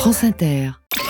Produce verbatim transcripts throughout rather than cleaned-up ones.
France Inter.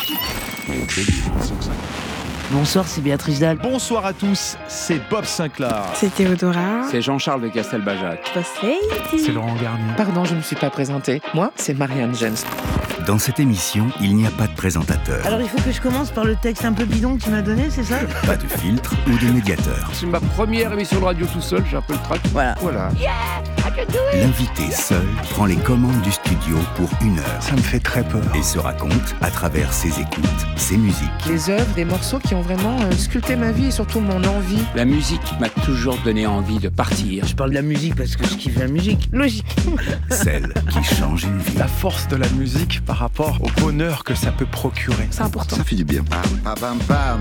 Bonsoir, c'est Béatrice Dalle. Bonsoir à tous, c'est Bob Sinclair. C'est Théodora. C'est Jean-Charles de Castelbajac. C'est Laurent Garnier. Pardon, je ne me suis pas présentée. Moi, c'est Marianne Jens. Dans cette émission, il n'y a pas de présentateur. Alors il faut que je commence par le texte un peu bidon que tu m'as donné, c'est ça? Pas de filtre ou de médiateur. C'est ma première émission de radio tout seul, j'ai un peu le trac. Voilà. Voilà. Yeah, L'invité seul prend les commandes du studio pour une heure. Ça me fait très peur. Et se raconte à travers ses écoutes, ses musiques. Les œuvres, des morceaux qui ont vraiment euh, sculpté ma vie et surtout mon envie. La musique m'a toujours donné envie de partir. Je parle de la musique parce que je kiffe la musique. Logique. Celle qui change une vie. La force de la musique par rapport au bonheur que ça peut procurer. C'est important. Ça fait du bien. Bam, bam, bam.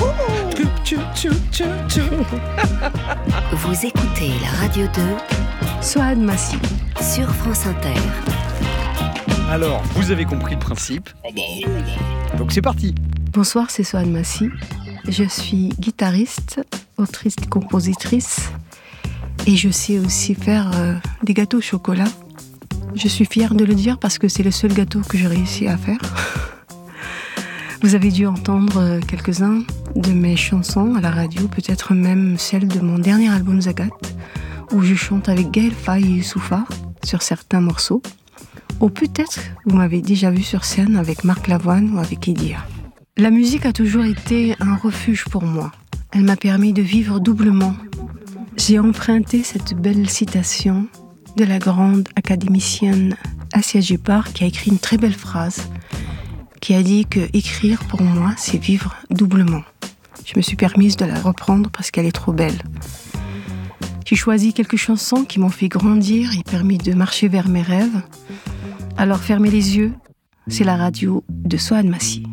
Vous écoutez la Radio deux Soad Massi sur France Inter. Alors, vous avez compris le principe. Donc c'est parti. Bonsoir, c'est Soad Massi. Je suis guitariste, autrice, compositrice et je sais aussi faire euh, des gâteaux au chocolat. Je suis fière de le dire parce que c'est le seul gâteau que j'ai réussi à faire. Vous avez dû entendre quelques-uns de mes chansons à la radio, peut-être même celle de mon dernier album Zagat, où je chante avec Gaël Faye et Youssoufa sur certains morceaux. Ou peut-être vous m'avez déjà vu sur scène avec Marc Lavoine ou avec Idia. La musique a toujours été un refuge pour moi. Elle m'a permis de vivre doublement. J'ai emprunté cette belle citation de la grande académicienne Assia Gepard qui a écrit une très belle phrase qui a dit que écrire pour moi c'est vivre doublement. Je me suis permise de la reprendre parce qu'elle est trop belle. J'ai choisi quelques chansons qui m'ont fait grandir et permis de marcher vers mes rêves. Alors fermez les yeux, c'est la radio de Soad Massi.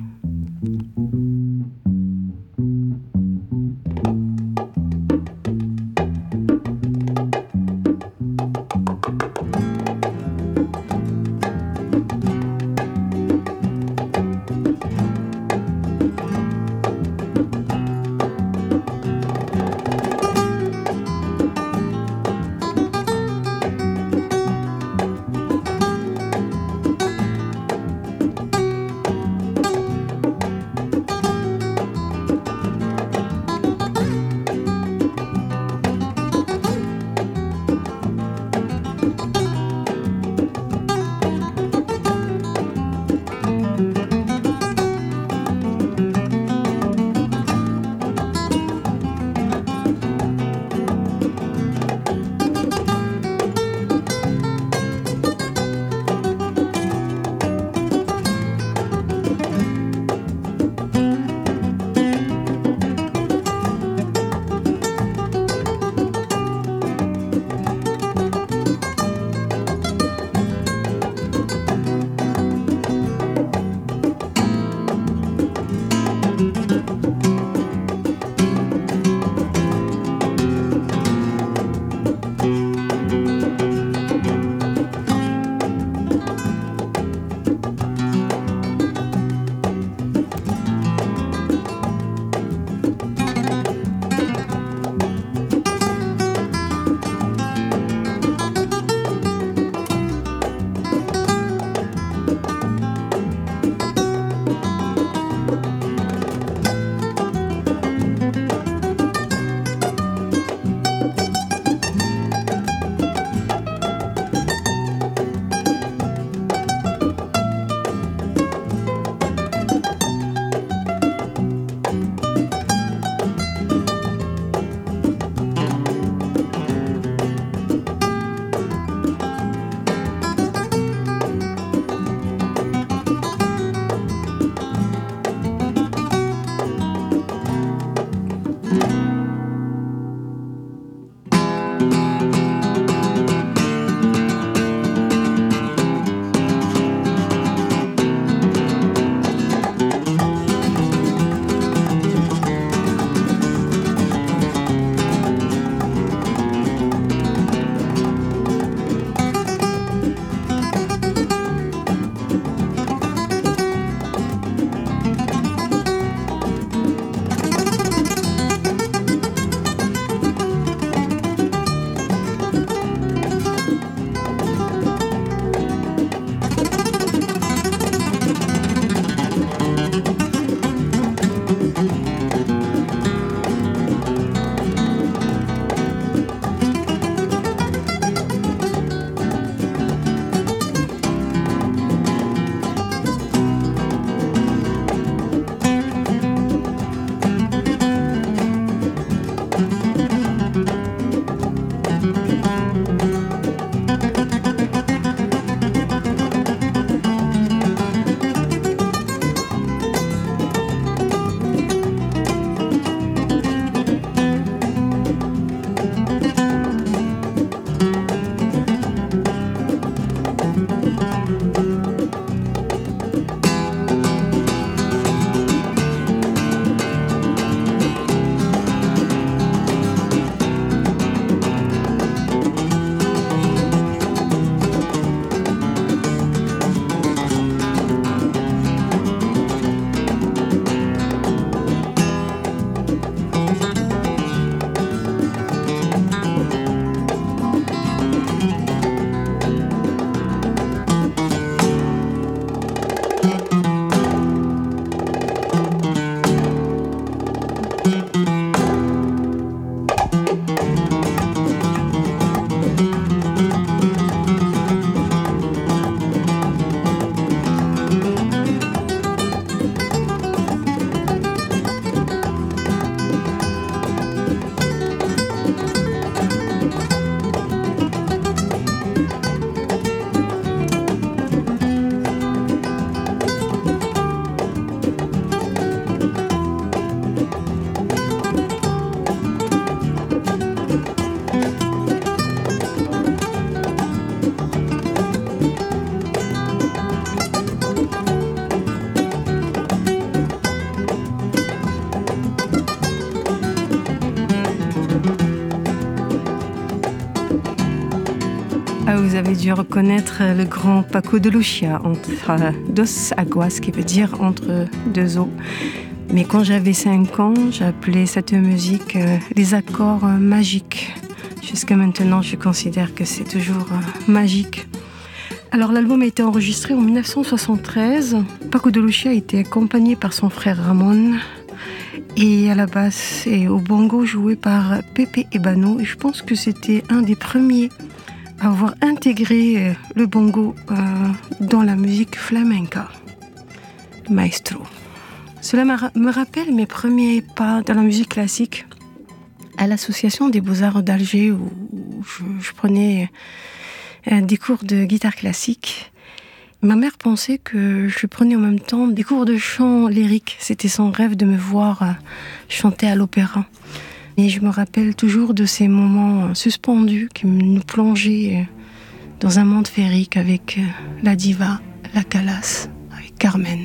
vous avez dû reconnaître le grand Paco de Lucía, entre dos aguas, qui veut dire entre deux eaux. Mais quand j'avais cinq ans, j'appelais cette musique euh, les accords euh, magiques. Jusqu'à maintenant, je considère que c'est toujours euh, magique. Alors l'album a été enregistré en dix-neuf cent soixante-treize. Paco de Lucía a été accompagné par son frère Ramon et à la basse et au bongo joué par Pepe Ebano. Et je pense que c'était un des premiers à avoir intégré euh, le bongo euh, dans la musique flamenca. Maestro. Cela me rappelle mes premiers pas dans la musique classique à l'Association des Beaux-Arts d'Alger où je, je prenais des cours de guitare classique. Ma mère pensait que je prenais en même temps des cours de chant lyrique. C'était son rêve de me voir chanter à l'opéra. Et je me rappelle toujours de ces moments suspendus qui nous plongeaient dans un monde féerique avec la diva, la Calas, avec Carmen.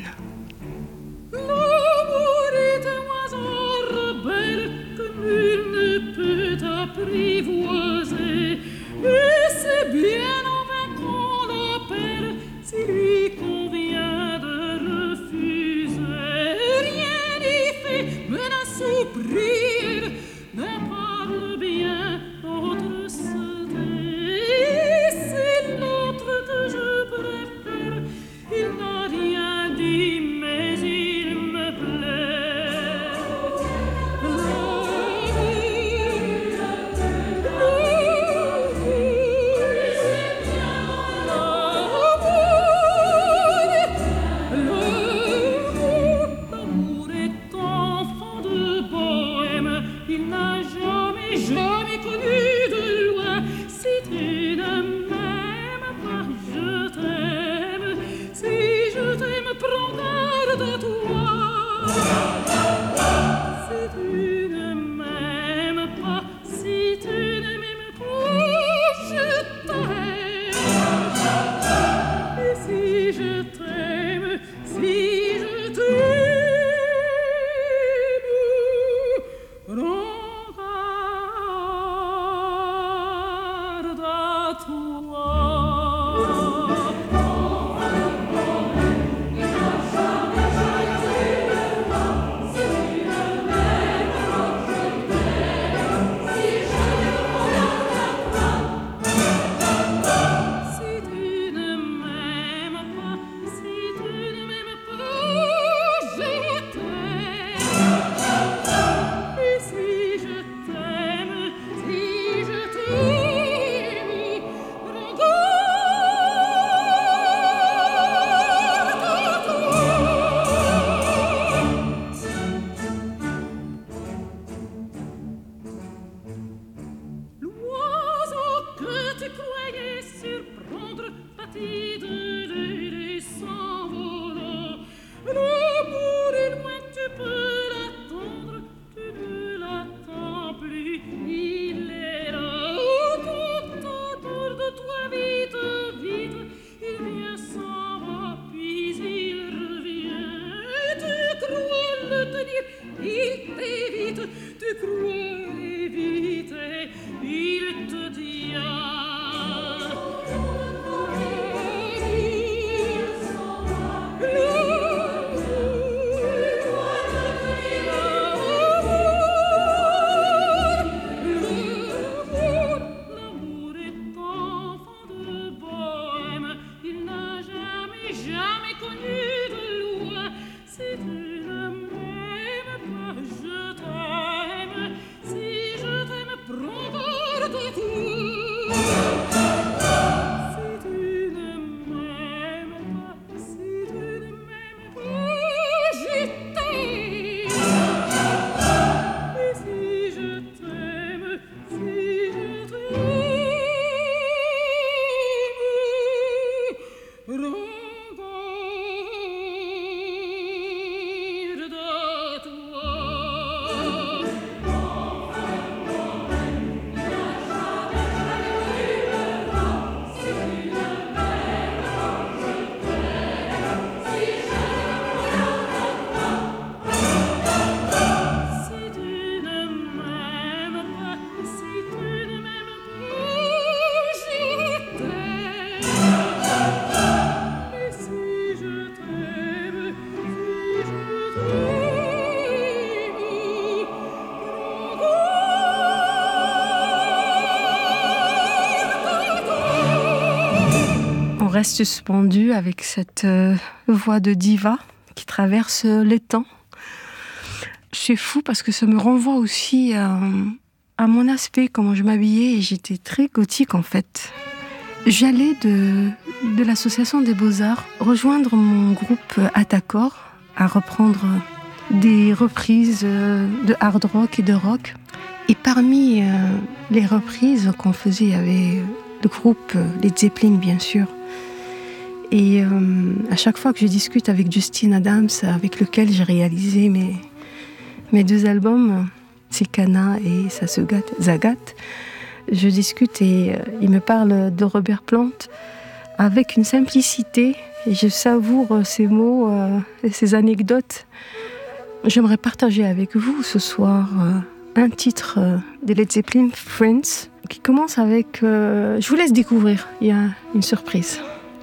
Apprivoiser, et c'est bien en vain qu'on l'appelle, s'il lui convient de refuser. Rien n'y fait, menace ou prière, ne parle bien, l'autre se tait. C'est l'autre que je préfère, il n'a rien dit, mais il me plaît. reste suspendu avec cette euh, voix de diva qui traverse les temps. C'est fou parce que ça me renvoie aussi à, à mon aspect, comment je m'habillais, et j'étais très gothique en fait. J'allais de, de l'association des Beaux-Arts rejoindre mon groupe Atakor à reprendre des reprises de hard rock et de rock. Et parmi euh, les reprises qu'on faisait, il y avait le groupe Led Zeppelin, bien sûr. Et euh, à chaque fois que je discute avec Justin Adams, avec lequel j'ai réalisé mes, mes deux albums, Sekana et Ça se gâte, Zagat, je discute et euh, il me parle de Robert Plant avec une simplicité. Et je savoure ces mots euh, et ces anecdotes. J'aimerais partager avec vous ce soir euh, un titre euh, de Led Zeppelin, Friends, qui commence avec... Euh, je vous laisse découvrir, il y a une surprise.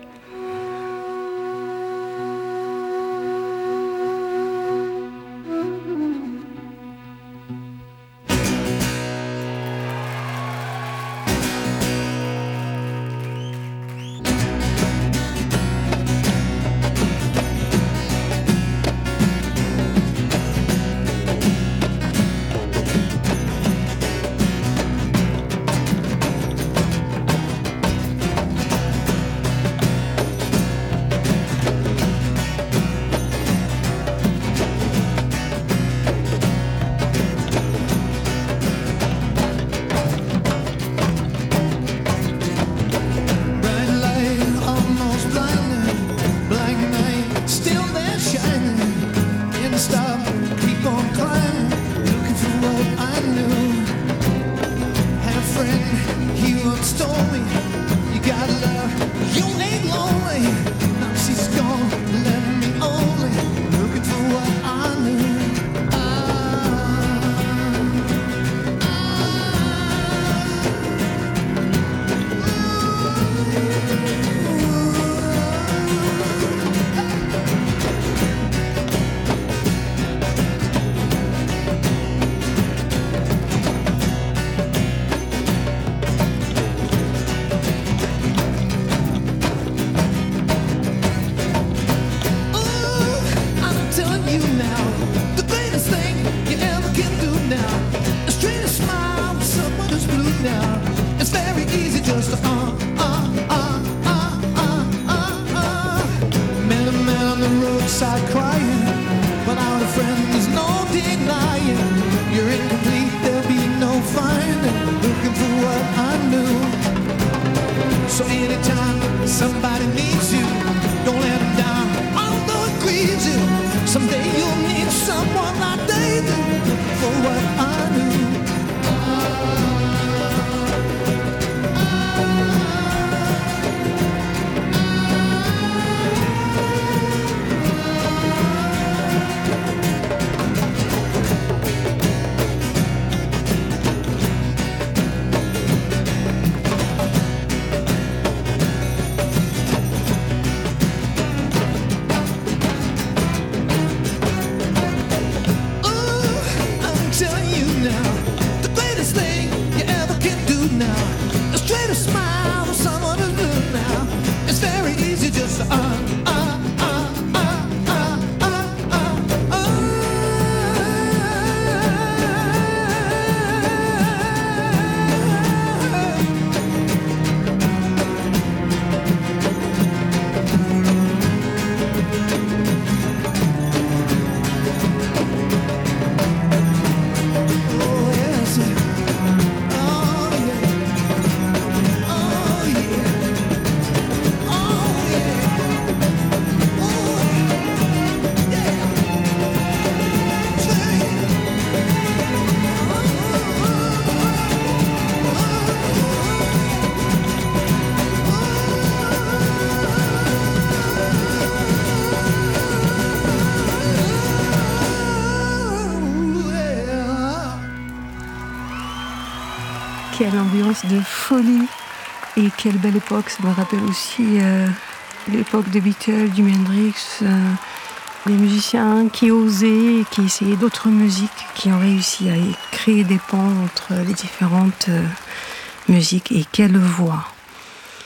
Quelle ambiance de folie et quelle belle époque. Ça me rappelle aussi euh, l'époque de Beatles, du Hendrix, euh, des musiciens qui osaient, qui essayaient d'autres musiques, qui ont réussi à créer des ponts entre les différentes euh, musiques. Et quelle voix!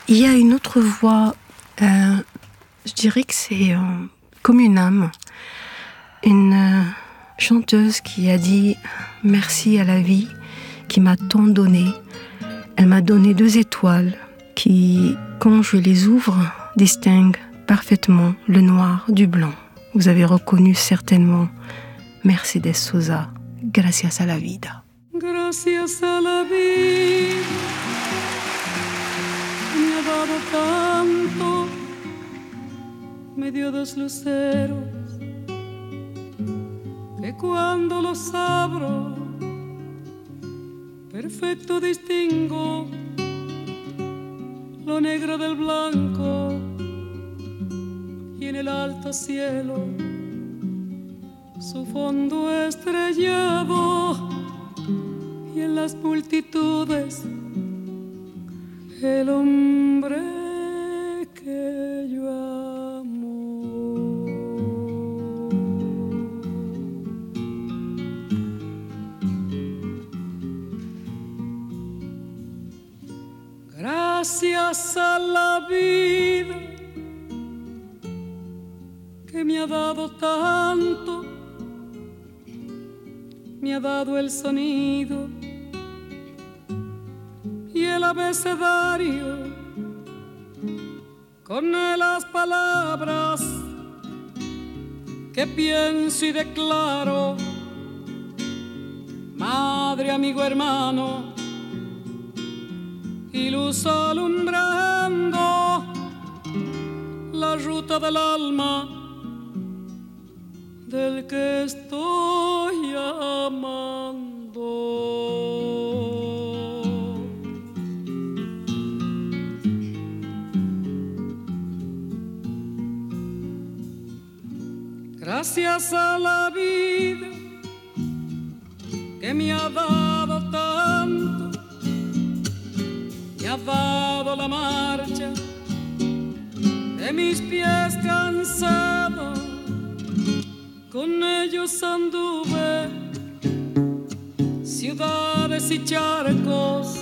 Il y a une autre voix, euh, je dirais que c'est euh, comme une âme. Une euh, chanteuse qui a dit merci à la vie qui m'a tant donné. Elle m'a donné deux étoiles qui, quand je les ouvre, distinguent parfaitement le noir du blanc. Vous avez reconnu certainement Mercedes Sosa, Gracias a la vida. Gracias a la vida me ha dado tanto, me dio dos luceros que cuando los abro perfecto distingo lo negro del blanco y en el alto cielo su fondo estrellado y en las multitudes el hombre que yo amo. Gracias a la vida que me ha dado tanto, me ha dado el sonido y el abecedario con las palabras que pienso y declaro. Madre, amigo, hermano y luz alumbrando la ruta del alma del que estoy amando. Gracias a la vida que me ha dado tanto, me ha dado la marcha de mis pies cansados. Con ellos anduve ciudades y charcos,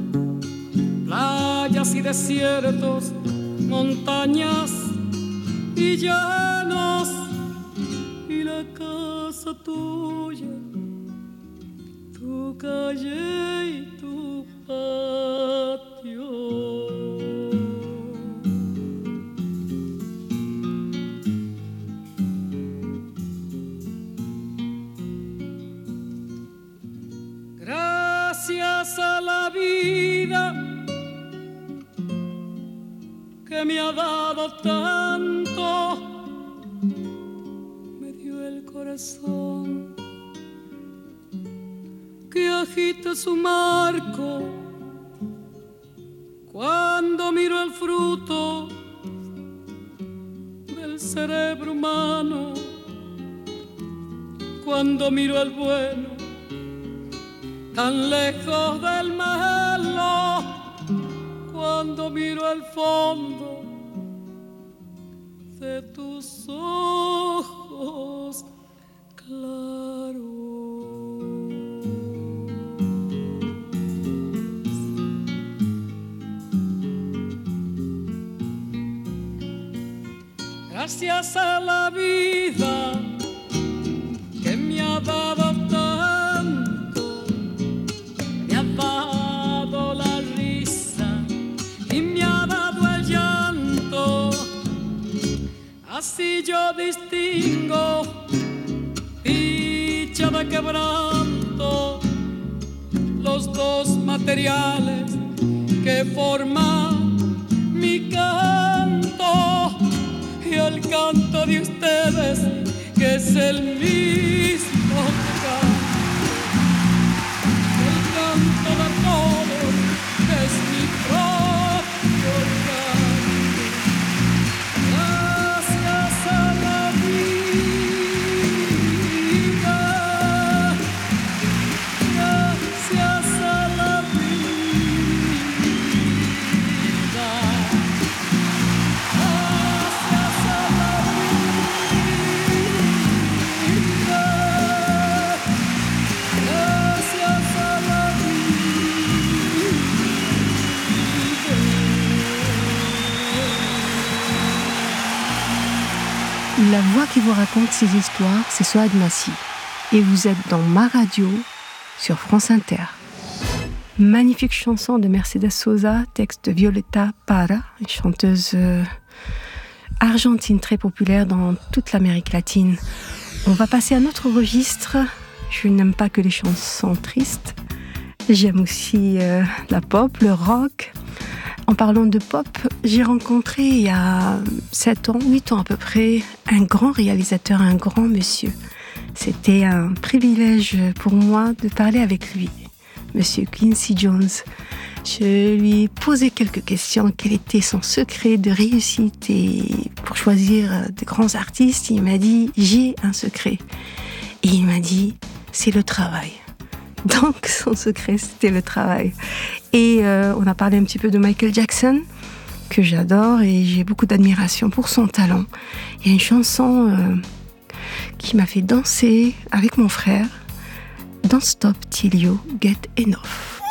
playas y desiertos, montañas y llanos, y la casa tuya, tu calle y tu patio. Gracias a la vida que me ha dado tanto, me dio el corazón que agita su marco cuando miro el fruto del cerebro humano, cuando miro el bueno tan lejos del malo, cuando miro el fondo de tus ojos claros. Gracias a la vida que me ha dado tanto, me ha dado la risa y me ha dado el llanto. Así yo distingo dicha de quebranto, los dos materiales que forman mi canto y el canto de ustedes que es el mismo canto, el canto de todos es mi propio canto. Gracias a la vida, gracias a la vida, gracias a la vida. la voix qui vous raconte ces histoires, c'est Soad Massi. Et vous êtes dans ma radio sur France Inter. Magnifique chanson de Mercedes Sosa, texte de Violeta Parra, une chanteuse euh, argentine très populaire dans toute l'Amérique latine. On va passer à un autre registre. Je n'aime pas que les chansons tristes. J'aime aussi euh, la pop, le rock. En parlant de pop, j'ai rencontré il y a sept ans, huit ans à peu près, un grand réalisateur, un grand monsieur. C'était un privilège pour moi de parler avec lui. Monsieur Quincy Jones. Je lui ai posé quelques questions. Quel était son secret de réussite et pour choisir de grands artistes? Il m'a dit, j'ai un secret. Et il m'a dit, c'est le travail. Donc son secret, c'était le travail. Et euh, on a parlé un petit peu de Michael Jackson, que j'adore et j'ai beaucoup d'admiration pour son talent. Il y a une chanson euh, qui m'a fait danser avec mon frère. Don't stop till you get enough.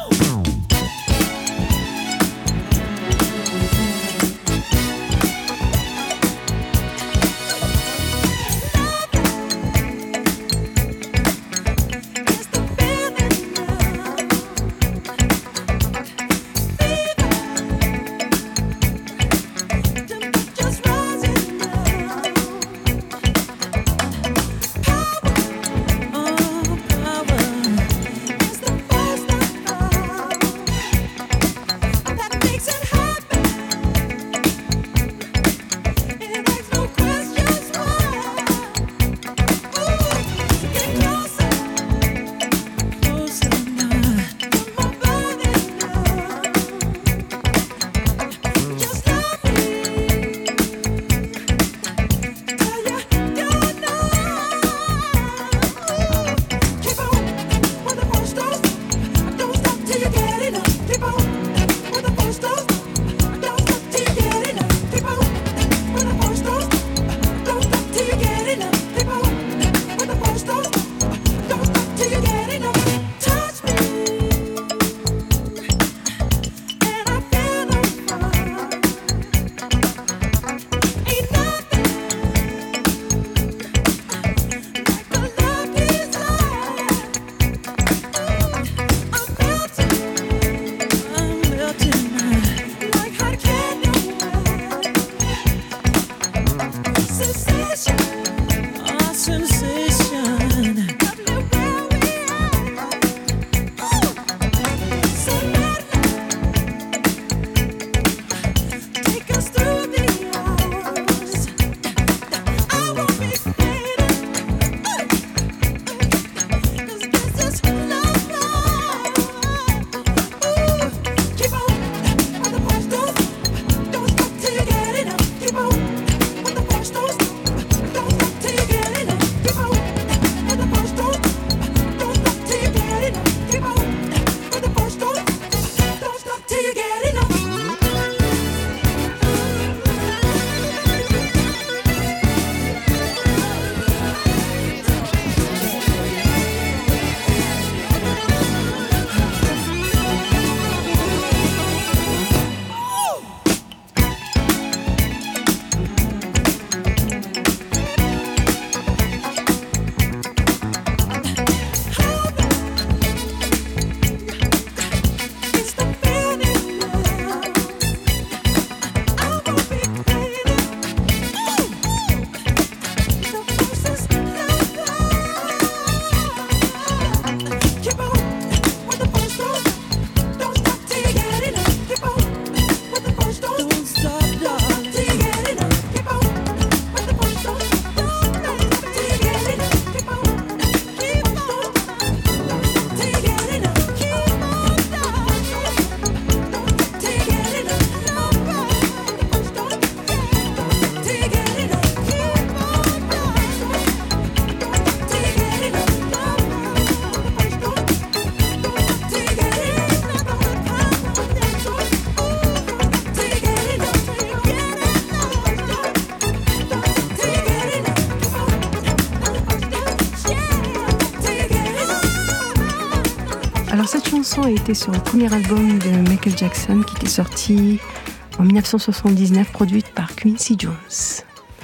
Alors cette chanson a été sur le premier album de Michael Jackson qui était sorti en dix-neuf cent soixante-dix-neuf, produite par Quincy Jones.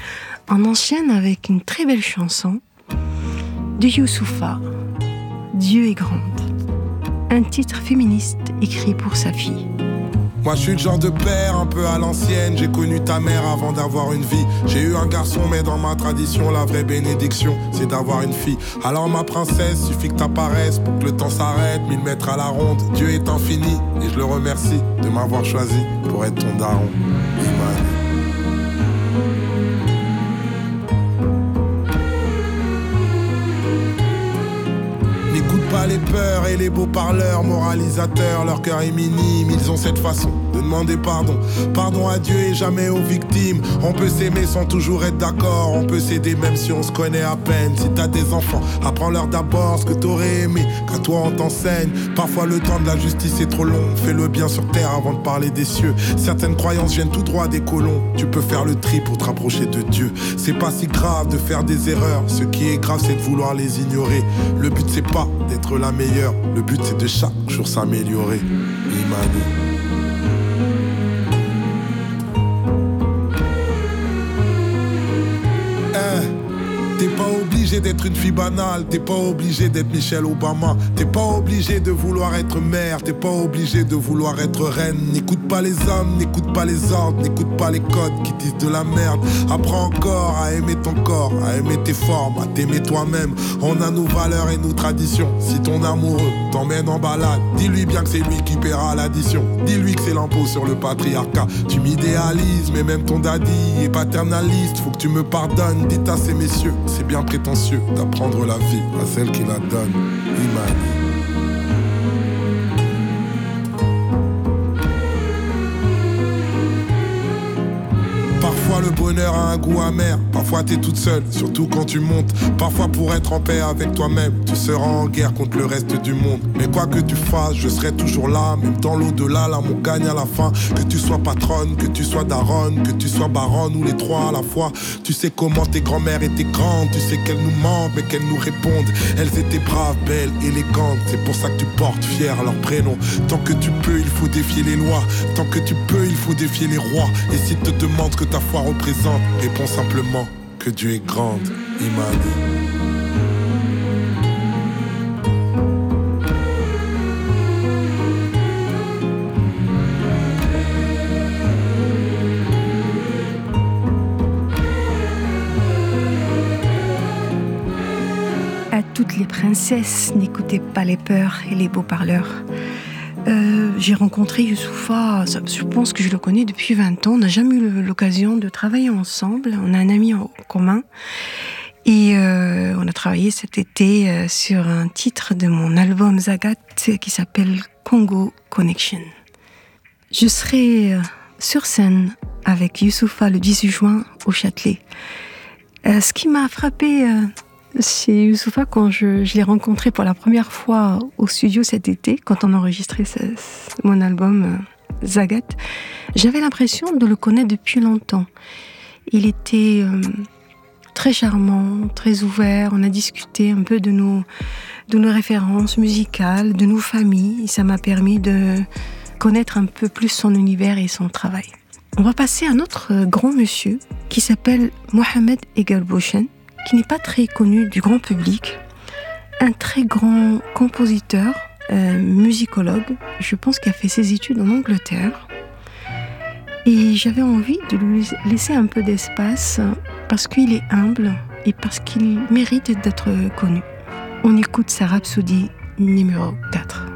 On enchaîne avec une très belle chanson de Youssoupha, Dieu est grande. Un titre féministe écrit pour sa fille. Moi je suis le genre de père un peu à l'ancienne. J'ai connu ta mère avant d'avoir une vie. J'ai eu un garçon mais dans ma tradition la vraie bénédiction c'est d'avoir une fille. Alors ma princesse, suffit que t'apparaisses pour que le temps s'arrête. Mille mètres à la ronde, Dieu est infini. Et je le remercie de m'avoir choisi pour être ton daron. Imani. Pas les peurs et les beaux parleurs, moralisateurs, leur cœur est minime, ils ont cette façon de demander pardon. Pardon à Dieu et jamais aux victimes. On peut s'aimer sans toujours être d'accord, on peut s'aider même si on se connaît à peine. Si t'as des enfants, apprends-leur d'abord ce que t'aurais aimé, qu'à toi on t'enseigne. Parfois le temps de la justice est trop long, fais le bien sur terre avant de parler des cieux. Certaines croyances viennent tout droit des colons, tu peux faire le tri pour te rapprocher de Dieu. C'est pas si grave de faire des erreurs, ce qui est grave c'est de vouloir les ignorer. Le but c'est pas d'être la meilleure, le but c'est de chaque jour s'améliorer. Imani. T'es pas obligé d'être une fille banale, t'es pas obligé d'être Michelle Obama, t'es pas obligé de vouloir être mère, t'es pas obligé de vouloir être reine. N'écoute pas les hommes, n'écoute pas les ordres, n'écoute pas les codes qui disent de la merde. Apprends encore à aimer ton corps, à aimer tes formes, à t'aimer toi-même. On a nos valeurs et nos traditions. Si ton amoureux t'emmène en balade, dis-lui bien que c'est lui qui paiera l'addition. Dis-lui que c'est l'impôt sur le patriarcat. Tu m'idéalises, mais même ton daddy est paternaliste. Faut que tu me pardonnes, dites à ces messieurs. C'est bien prétentieux d'apprendre la vie à celle qui la donne. Imani. Parfois le bonheur a un goût amer, parfois t'es toute seule, surtout quand tu montes. Parfois pour être en paix avec toi-même, tu seras en guerre contre le reste du monde. Mais quoi que tu fasses, je serai toujours là, même dans l'au-delà, l'amour gagne à la fin. Que tu sois patronne, que tu sois daronne, que tu sois baronne ou les trois à la fois. Tu sais comment tes grand-mères étaient grandes, tu sais qu'elles nous mentent mais qu'elles nous répondent. Elles étaient braves, belles, élégantes, c'est pour ça que tu portes fier leur prénom. Tant que tu peux, il faut défier les lois. Tant que tu peux, il faut défier les rois. Et si te demandent ce que ta foi représente, réponds simplement que Dieu est grande. Imani. À toutes les princesses, n'écoutez pas les peurs et les beaux parleurs. Euh, j'ai rencontré Youssoupha, je pense que je le connais depuis vingt ans. On n'a jamais eu l'occasion de travailler ensemble. On a un ami en commun. Et euh, on a travaillé cet été euh, sur un titre de mon album Zagat qui s'appelle Congo Connection. Je serai euh, sur scène avec Youssoupha le dix-huit juin au Châtelet. Euh, ce qui m'a frappé... Euh, C'est Youssoupha quand je, je l'ai rencontré pour la première fois au studio cet été, quand on enregistrait ce, ce, mon album euh, Zagat. J'avais l'impression de le connaître depuis longtemps. Il était euh, très charmant, très ouvert. On a discuté un peu de nos, de nos références musicales, de nos familles. Et ça m'a permis de connaître un peu plus son univers et son travail. On va passer à un autre grand monsieur qui s'appelle Mohamed Egalbouchen, qui n'est pas très connu du grand public, un très grand compositeur, euh, musicologue, je pense qu'il a fait ses études en Angleterre. Et j'avais envie de lui laisser un peu d'espace parce qu'il est humble et parce qu'il mérite d'être connu. On écoute sa rhapsodie numéro quatre.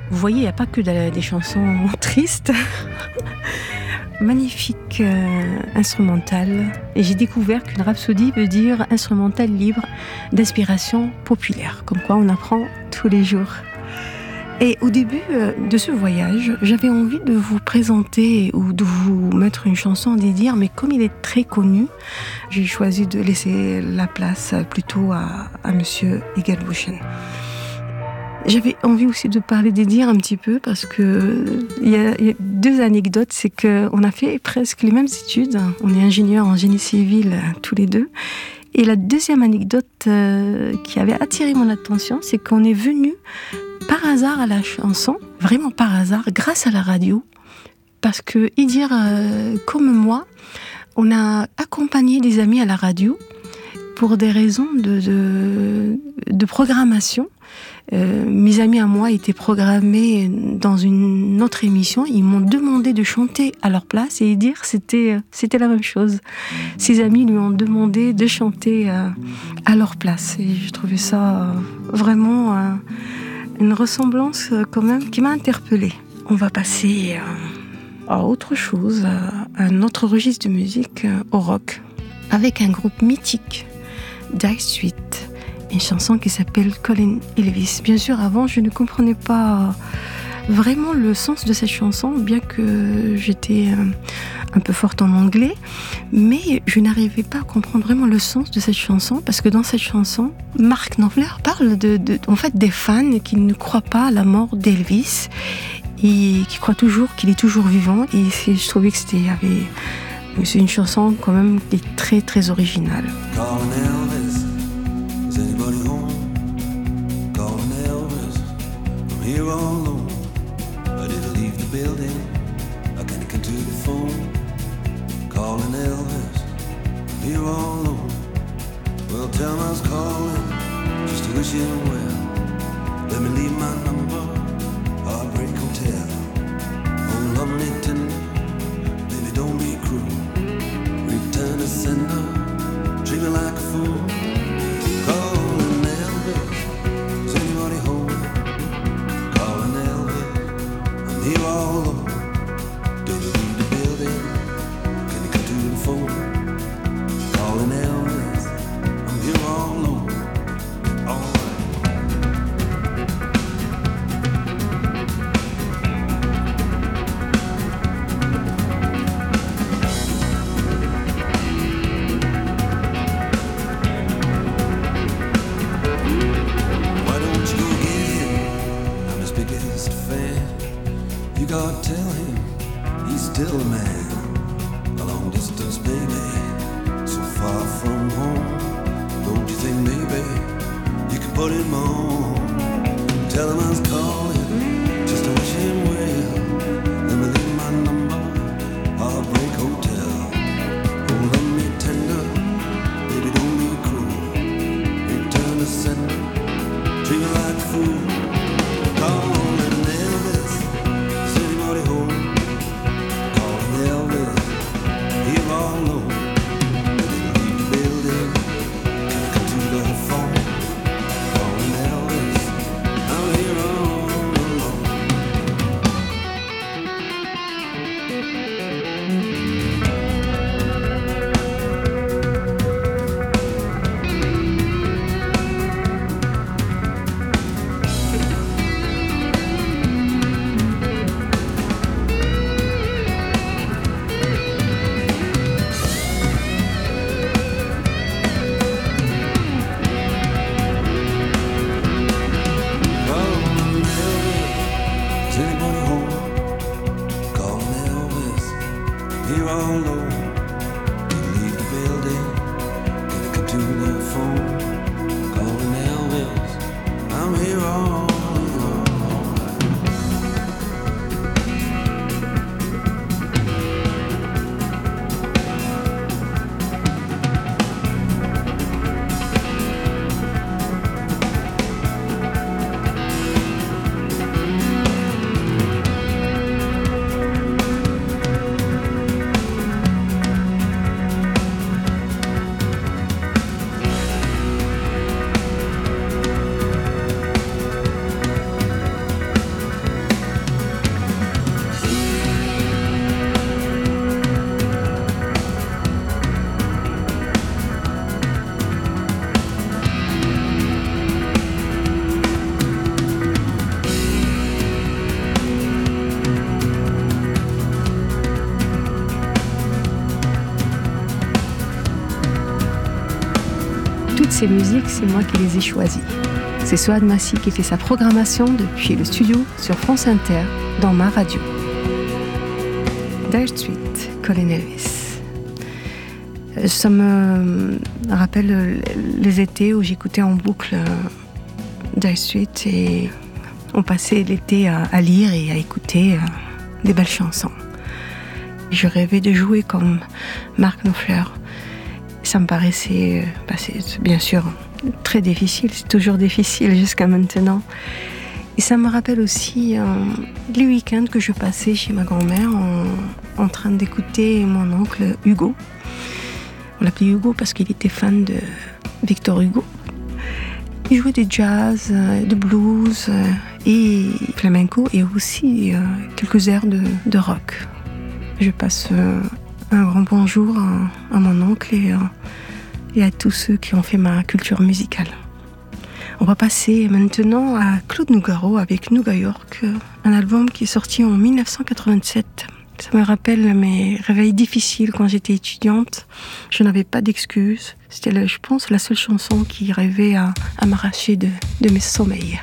Vous voyez, il n'y a pas que de, des chansons tristes. Magnifique euh, instrumental. Et j'ai découvert qu'une rhapsodie veut dire instrumental libre d'inspiration populaire. Comme quoi on apprend tous les jours. Et au début euh, de ce voyage, j'avais envie de vous présenter ou de vous mettre une chanson des dires, mais comme il est très connu, j'ai choisi de laisser la place plutôt à, à Monsieur Egelbuchen. J'avais envie aussi de parler des dires un petit peu parce que il y, y a deux anecdotes, c'est qu'on a fait presque les mêmes études, on est ingénieurs en génie civil tous les deux. Et la deuxième anecdote euh, qui avait attiré mon attention, c'est qu'on est venu par hasard à la chanson, vraiment par hasard, grâce à la radio, parce que Idir, euh, comme moi, on a accompagné des amis à la radio pour des raisons de, de, de programmation. Euh, mes amis à moi étaient programmés dans une autre émission. Ils m'ont demandé de chanter à leur place et Idir, c'était, c'était la même chose. Ses amis lui ont demandé de chanter euh, à leur place. Et je trouvais ça euh, vraiment euh, une ressemblance euh, quand même qui m'a interpellée. On va passer euh, à autre chose, à un autre registre de musique, euh, au rock, avec un groupe mythique, Dire Straits. Une chanson qui s'appelle Colin Elvis. Bien sûr, avant, je ne comprenais pas vraiment le sens de cette chanson, bien que j'étais un peu forte en anglais, mais je n'arrivais pas à comprendre vraiment le sens de cette chanson, parce que dans cette chanson, Mark Knopfler parle de, de, en fait, des fans qui ne croient pas à la mort d'Elvis et qui croient toujours qu'il est toujours vivant. Et je trouvais que c'était, avait, c'est une chanson quand même qui est très très originale. Anybody home? Calling Elvis. I'm here all alone. I didn't leave the building. I can't get to the phone. Calling Elvis. I'm here all alone. Well, tell him I was calling just to wish him well. Let me leave my number. Heartbreak Hotel. Oh, lovely tender. Baby, don't be cruel. Return to sender. Treat me like a fool. Calling Elvis, is anybody home? Calling Elvis, I'm here all alone. Did you leave the building? Can you come to the phone? Calling Elvis, I'm here all alone. All God, tell him he's still a man. A long distance, baby, so far from home. Don't you think maybe you can put him on? Tell him I was calling just to wish him well. Let me leave my number, Heartbreak Hotel. Oh, love me tender, baby, don't be cruel. Return to sender, treat me like a fool. Call on I'm here on ces musiques, c'est moi qui les ai choisies. C'est Souad Massi qui fait sa programmation depuis le studio sur France Inter, dans ma radio. Dire Street, Colin Elvis. Ça me rappelle les étés où j'écoutais en boucle Dire Street et on passait l'été à, à lire et à écouter des belles chansons. Je rêvais de jouer comme Mark Knopfler. Ça me paraissait, bah c'est bien sûr, très difficile. C'est toujours difficile jusqu'à maintenant. Et ça me rappelle aussi euh, les week-ends que je passais chez ma grand-mère en, en train d'écouter mon oncle Hugo. On l'appelait Hugo parce qu'il était fan de Victor Hugo. Il jouait des jazz, de blues et flamenco et aussi euh, quelques airs de, de rock. Je passe euh, un grand bonjour à, à mon oncle et, euh, et à tous ceux qui ont fait ma culture musicale. On va passer maintenant à Claude Nougaro avec Nouga York, un album qui est sorti en dix-neuf cent quatre-vingt-sept. Ça me rappelle mes réveils difficiles quand j'étais étudiante. Je n'avais pas d'excuses. C'était, je pense, la seule chanson qui arrivait à, à m'arracher de, de mes sommeils.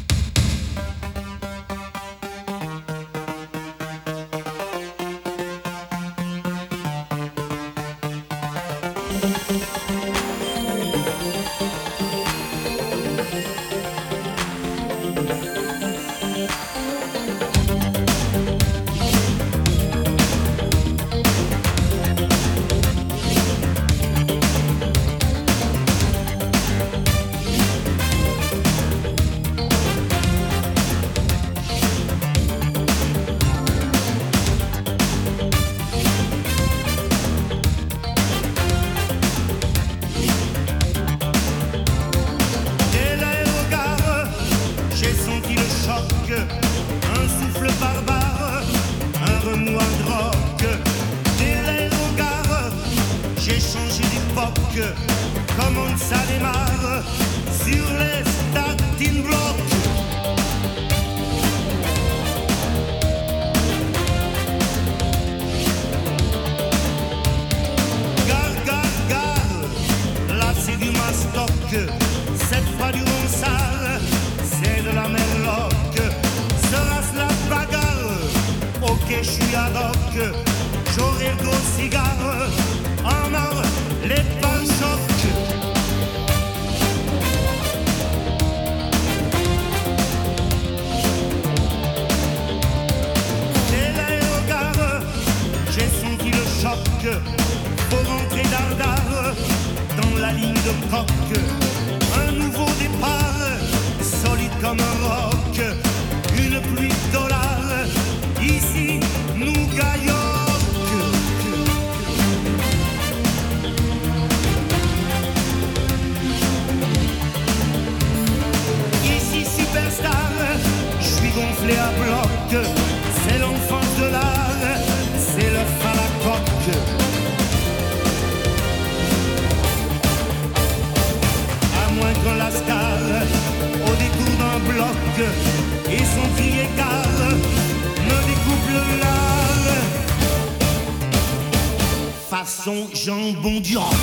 Façon jambon du rock.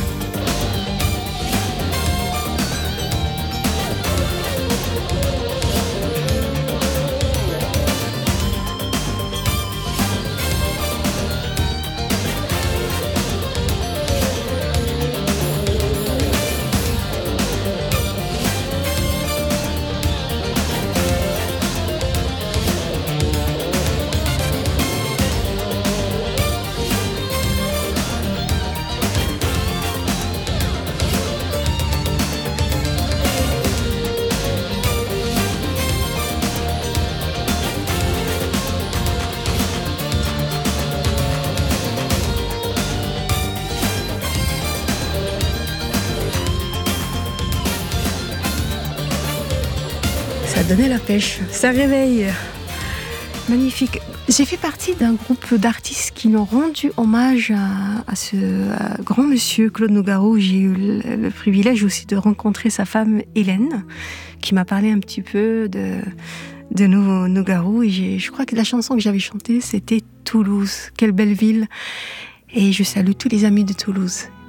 Donner la pêche, ça réveille. Magnifique. J'ai fait partie d'un groupe d'artistes qui m'ont rendu hommage à, à ce à grand monsieur Claude Nougaro. J'ai eu le, le privilège aussi de rencontrer sa femme Hélène, qui m'a parlé un petit peu de, de Nougaro. Et j'ai, je crois que la chanson que j'avais chantée, c'était Toulouse. Quelle belle ville. Et je salue tous les amis de Toulouse.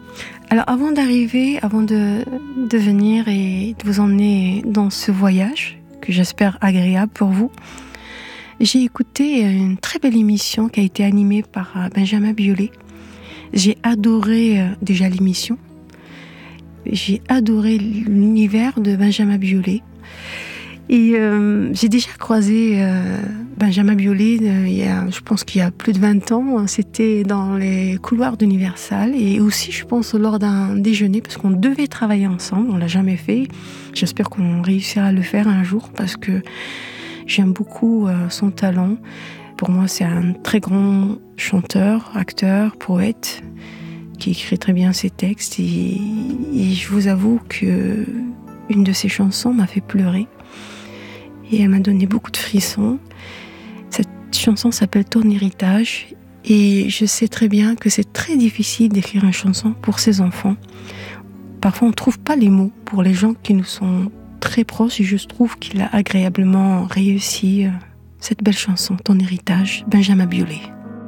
Alors avant d'arriver, avant de, de venir et de vous emmener dans ce voyage, que j'espère agréable pour vous, j'ai écouté une très belle émission qui a été animée par Benjamin Biolay. J'ai adoré euh, déjà l'émission. J'ai adoré l'univers de Benjamin Biolay. Et euh, j'ai déjà croisé euh, Benjamin Biolay, euh, il y a, je pense qu'il y a plus de vingt ans. C'était dans les couloirs d'Universal. Et aussi, je pense, lors d'un déjeuner, parce qu'on devait travailler ensemble. On ne l'a jamais fait. J'espère qu'on réussira à le faire un jour, parce que j'aime beaucoup euh, son talent. Pour moi, c'est un très grand chanteur, acteur, poète, qui écrit très bien ses textes. Et, et je vous avoue que une de ses chansons m'a fait pleurer. Et elle m'a donné beaucoup de frissons. Cette chanson s'appelle Ton héritage. Et je sais très bien que c'est très difficile d'écrire une chanson pour ses enfants. Parfois, on ne trouve pas les mots pour les gens qui nous sont très proches. Et je trouve qu'il a agréablement réussi cette belle chanson, Ton héritage, Benjamin Biolay.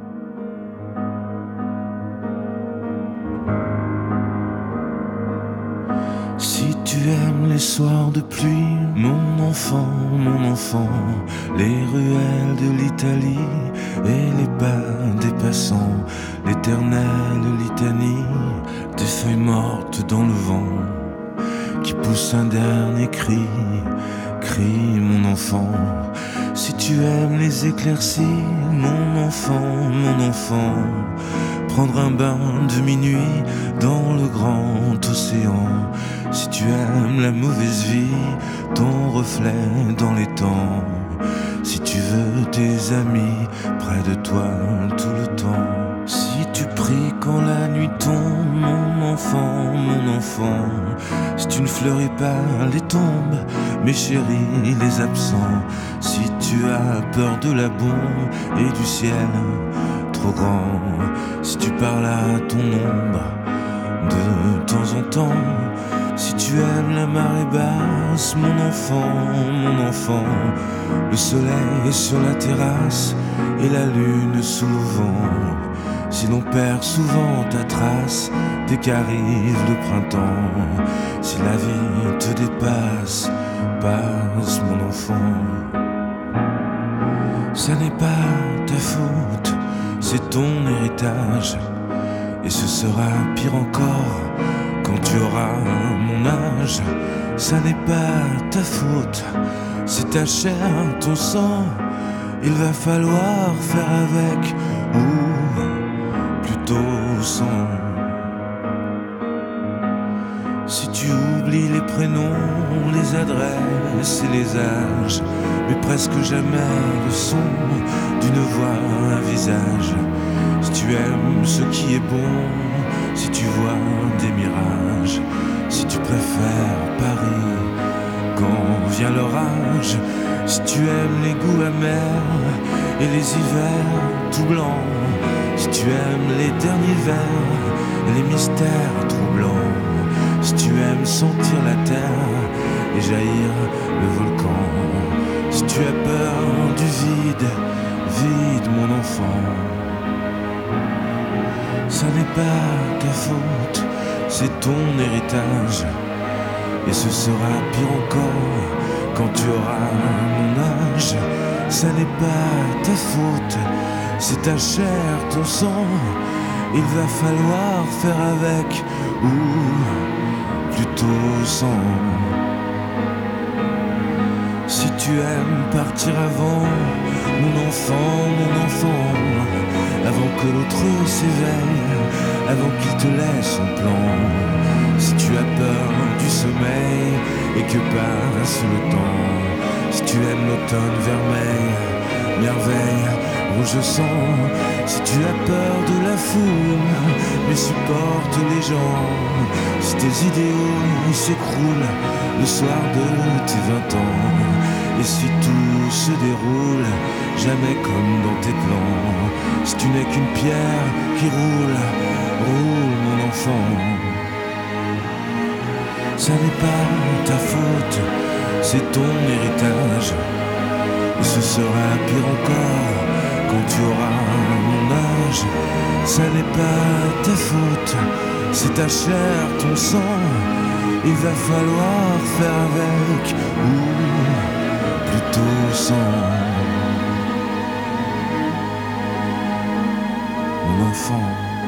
Si tu aimes les soirs de pluie, mon enfant, mon enfant, les ruelles de l'Italie et les pas des passants, l'éternelle litanie des feuilles mortes dans le vent qui poussent un dernier cri, cri mon enfant. Si tu aimes les éclaircies, mon enfant, mon enfant, prendre un bain de minuit dans le grand océan. Si tu aimes la mauvaise vie, ton reflet dans les temps. Si tu veux tes amis près de toi tout le temps. Si tu pries quand la nuit tombe, mon enfant, mon enfant. Si tu ne fleuris pas les tombes, mes chéris, les absents. Si tu as peur de la bombe et du ciel trop grand. Si tu parles à ton ombre de temps en temps. Si tu aimes la marée basse, mon enfant, mon enfant. Le soleil est sur la terrasse et la lune sous le vent. Si l'on perd souvent ta trace dès qu'arrive le printemps. Si la vie te dépasse, passe mon enfant. Ça n'est pas ta faute, c'est ton héritage. Et ce sera pire encore quand tu auras mon âge. Ça n'est pas ta faute, c'est ta chair, ton sang. Il va falloir faire avec, ou plutôt sans. Si tu oublies les prénoms, les adresses et les âges, mais presque jamais le son d'une voix, un visage. Si tu aimes ce qui est bon, si tu vois des mirages, si tu préfères Paris quand vient l'orage, si tu aimes les goûts amers et les hivers tout blancs, si tu aimes les derniers vers et les mystères troublants, si tu aimes sentir la terre et jaillir le volcan, si tu as peur du vide, vide mon enfant. Ça n'est pas ta faute, c'est ton héritage. Et ce sera pire encore quand tu auras mon âge. Ça n'est pas ta faute, c'est ta chair, ton sang. Il va falloir faire avec, ou plutôt sans. Si tu aimes partir avant, mon enfant, mon enfant, avant que l'autre s'éveille, avant qu'il te laisse son plan. Si tu as peur du sommeil et que passe le temps, si tu aimes l'automne vermeil, merveille, rouge sang, si tu as peur de la foule, mais supporte les gens, si tes idéaux s'écroulent le soir de tes vingt ans, et si tout se déroule jamais comme dans tes plans, si tu n'es qu'une pierre qui roule, roule mon enfant. Ça n'est pas ta faute, c'est ton héritage. Et ce sera pire encore Quand tu auras mon âge, ça n'est pas ta faute. C'est ta chair, ton sang, il va falloir faire avec, ou plutôt sans. Mon enfant.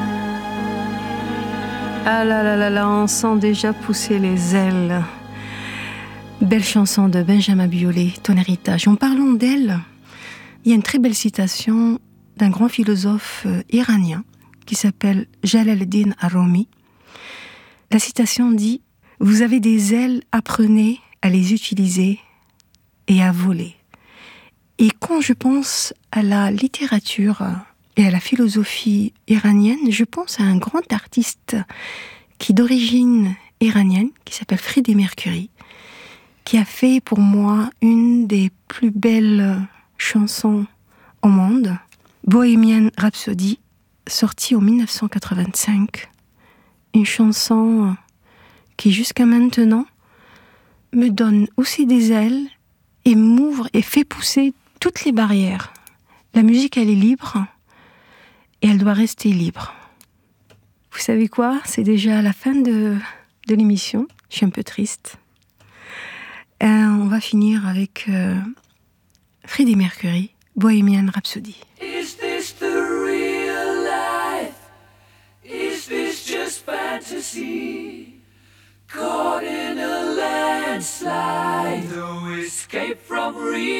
Ah là là là là, on sent déjà pousser les ailes. Belle chanson de Benjamin Biolay, Ton héritage. En parlant d'elle, il y a une très belle citation d'un grand philosophe iranien qui s'appelle Jalaluddin Arumi. La citation dit « Vous avez des ailes, apprenez à les utiliser et à voler ». Et quand je pense à la littérature et à la philosophie iranienne, je pense à un grand artiste qui est d'origine iranienne, qui s'appelle Freddie Mercury, qui a fait pour moi une des plus belles chansons au monde, Bohemian Rhapsody, sortie en dix-neuf cent quatre-vingt-cinq. Une chanson qui jusqu'à maintenant me donne aussi des ailes et m'ouvre et fait pousser toutes les barrières. La musique, elle est libre et elle doit rester libre. Vous savez quoi ? C'est déjà la fin de, de l'émission. Je suis un peu triste. Et on va finir avec euh, Freddie Mercury, Bohemian Rhapsody. Is this the real life? Is this just fantasy? Caught in a landslide, no escape from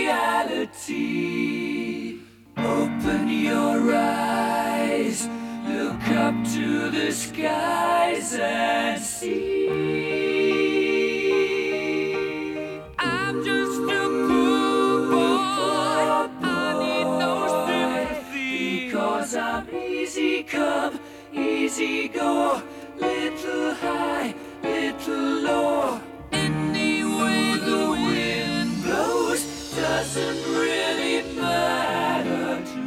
reality. Open your eyes, look up to the skies and see. I'm just a poor boy, I need no sympathy, because I'm easy come, easy go, little high, little low. Any way the wind blows doesn't really matter to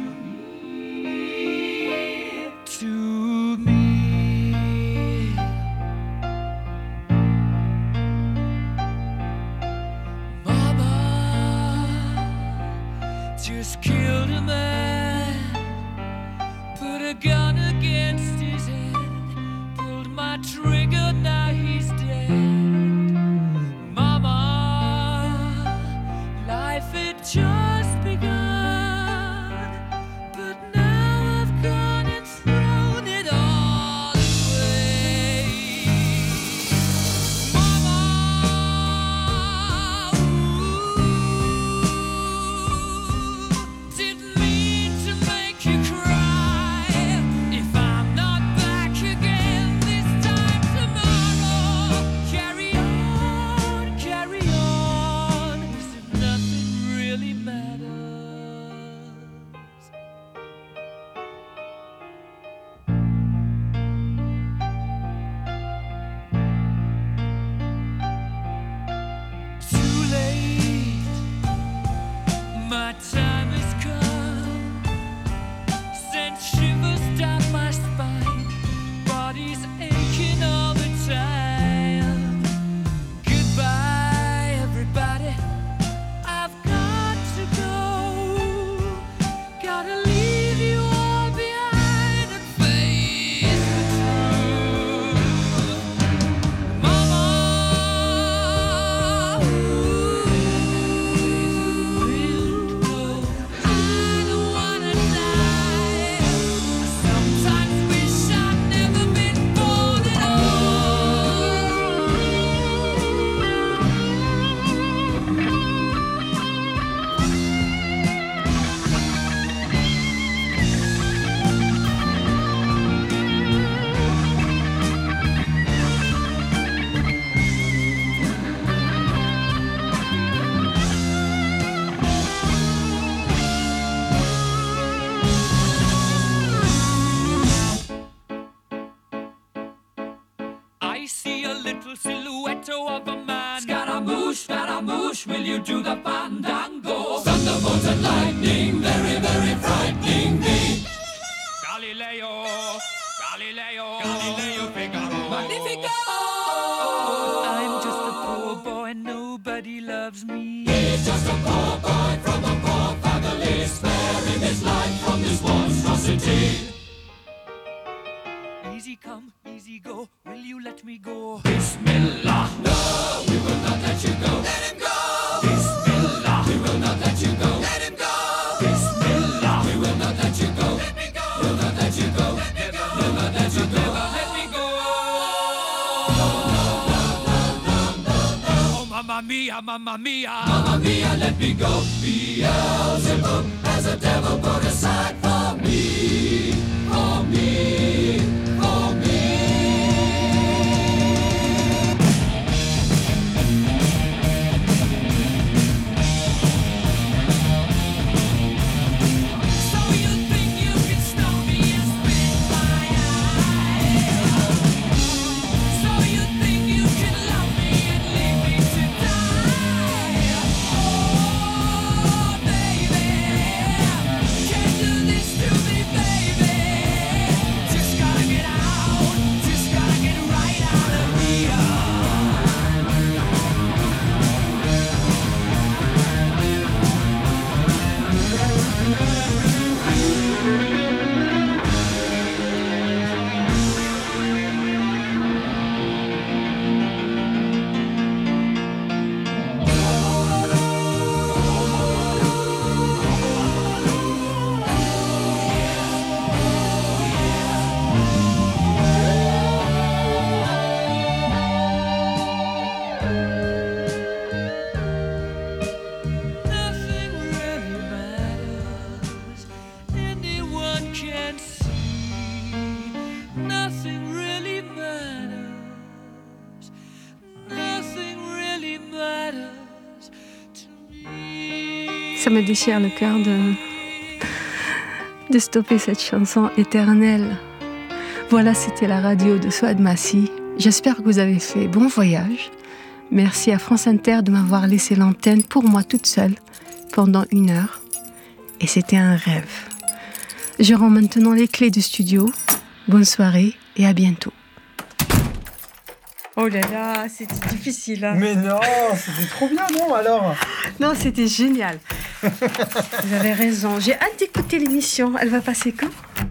me, to me. Mama just killed a man, put a gun against his head, pulled my trigger, now he's dead. Mama, life had just begun, but now I've gone and thrown it all away. Mama, ooh, didn't mean to make you cry. If I'm not back again this time tomorrow, carry on, carry on, as if nothing really matters. Too late, my time has come, sent shivers down my spine, body's aching all the time. Goodbye, everybody, I've got to go, gotta leave you all behind and face the truth. Mama, ooh, I don't wanna die. I sometimes wish I'd never been born at I see a little silhouette of a man. Scaramouche, Scaramouche, will you do the fandango? Thunderbolts and lightning, very, very frightening me. Galileo, Galileo, Galileo Figaro. Magnifico! I'm just a poor boy, nobody loves me. He's just a poor boy from a poor family, sparing his life from come, easy go, will you let me go? Bismillah, no, we will not let you go. Let him go. Bismillah, we will not let you go. Let him go. Bismillah, we will not let you go. Let me go. We'll not let you go. Let me go. We'll not let you go. Let me go. No, no, no, no, no, no, no. Oh, mamma mia, mamma mia. Mamma mia, let me go. Beelzebub has a devil put aside for me, for me, for me. So you think you can stop me and spit my eye? So you think you can love me and leave me to die? Oh, baby, can't do this to me, baby. Just gotta get out, just gotta get right out of here. Nothing really matters. Anyone can see. Nothing really matters. Nothing really matters to me. Ça me déchire le cœur de, de stopper cette chanson éternelle. Voilà, c'était la radio de Souad Massi. J'espère que vous avez fait bon voyage. Merci à France Inter de m'avoir laissé l'antenne pour moi toute seule pendant une heure. Et c'était un rêve. Je rends maintenant les clés du studio. Bonne soirée et à bientôt. Oh là là, c'était difficile. Hein. Mais non, c'était trop bien, non alors? Non, c'était génial. Vous avez raison. J'ai hâte d'écouter l'émission. Elle va passer quand?